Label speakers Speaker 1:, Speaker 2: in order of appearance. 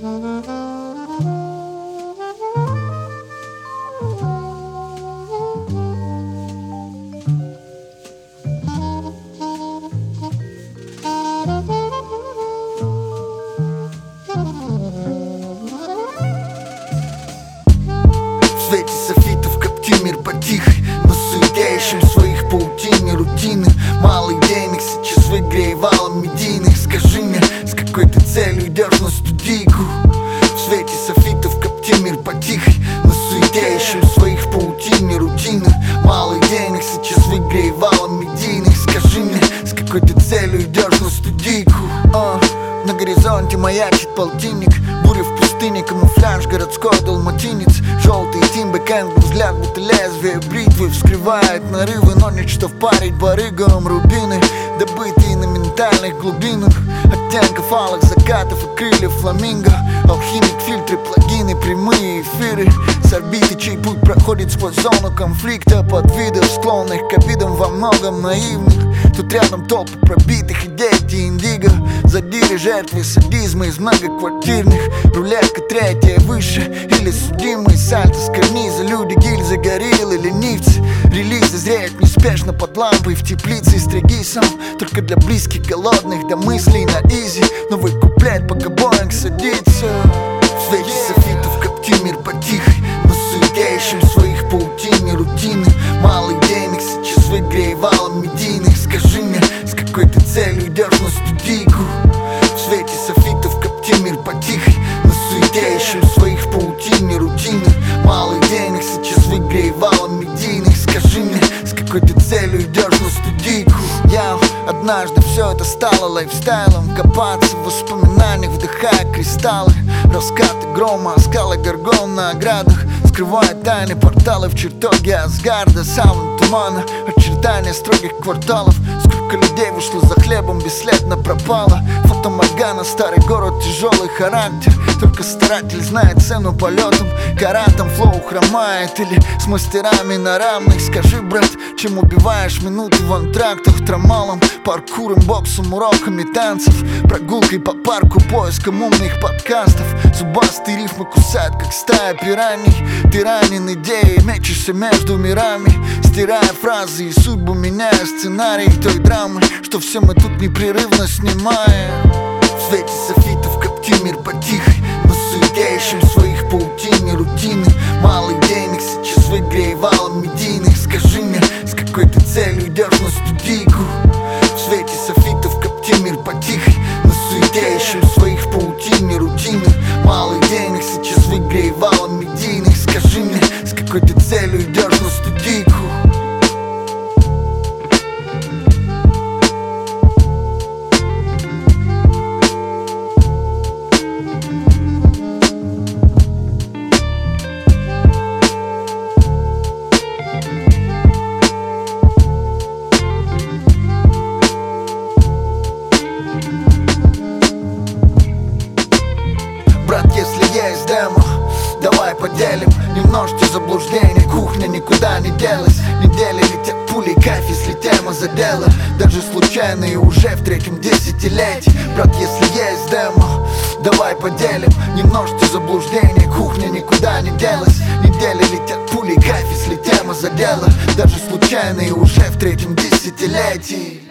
Speaker 1: В свете софитов коптим мир потихой, но суете ищем своих паутине рутины. Мало идейных сейчас в игре и валом медийных. Скажи мне, с какой ты целью идешь на студийку? В свете софитов коптим мир потихой, но суете ищем своих паутине рутины. Мало идейных сейчас в игре и валом медийных. Скажи мне, с какой ты целью идешь на студийку? На горизонте маячит полтинник, буря в пустыне, камуфляж, городской далматинец. Желтый тимбы, кэнгу, взгляд, будто лезвие бритвы вскрывает нарывы, но нечто впарить барыгам рубины, добытые на ментальных глубинах. Оттенков алых закатов и крыльев фламинго. Алхимик, фильтры, плагины, прямые эфиры с орбиты, чей путь проходит сквозь зону конфликта. Под видов склонных к обидам во многом наивных. Тут рядом толпы пробитых идей, дети индиго. Задиры, жертвы садизма из многоквартирных. Рулетка третья выше или судимые сальто с карниза. Люди, гильзы, гориллы, ленивцы. Релизы зреют неспешно под лампой в теплице. Стриги сам только для близких, голодных до мыслей на изи. Новый куплет, пока Боинг садится. В свете софитов коптим мир потихой, но суете ищем своих паутине рутины. Мало идейных сейчас в игре и валом медийных. Скажи мне, с какой ты целью идешь на студийку? В свете софитов коптим мир потихой, но суете ищем своих паутине рутины. Мало идейных сейчас в игре и валом медийных. Скажи мне, с какой ты целью идешь на студийку? Однажды все это стало лайфстайлом. Копаться в воспоминаниях, вдыхая кристаллы. Раскаты грома, скалы горгон на оградах. Скрывая тайны порталы в чертоге Асгарда. Саунд тумана, очертания строгих кварталов. Сколько людей вышло за хлебом, бесследно пропало. Фотоморгана, старый город, тяжелый характер. Только старатель знает цену полетам, каратам. Флоу хромает или с мастерами на равных. Скажи, брат, чем убиваешь минуты в антрактах? Трамалом, паркуром, боксом, уроками танцев. Прогулкой по парку, поиском умных подкастов. Зубастые рифмы кусают, как стая пираний. Ты ранен идеей, мечешься между мирами, стирая фразы и судьбу, меняя сценарий той драмы, что все мы тут непрерывно снимаем. В свете софитов коптим мир потихой, но суете ищем своих паутине рутины. Мало идейных сейчас в игре и валом медийных. Скажи мне, с какой ты целью идешь на студийку? В свете софитов коптим мир потихой, но суете ищем своих паутине рутины. Мало идейных сейчас в игре и валом медийных. Скажи мне, с какой ты целью идешь на студийку? Брат, если есть демо, давай поделим. Не множьте заблуждений, кухня никуда не делась. Недели летят пули, кайф, если тема задела. Даже случайные уже в третьем десятилетии. Брат, если есть демо, давай поделим. Не множьте заблуждений, кухня никуда не делась. Недели летят пули, кайф, если тема задела. Даже случайные уже в третьем десятилетии.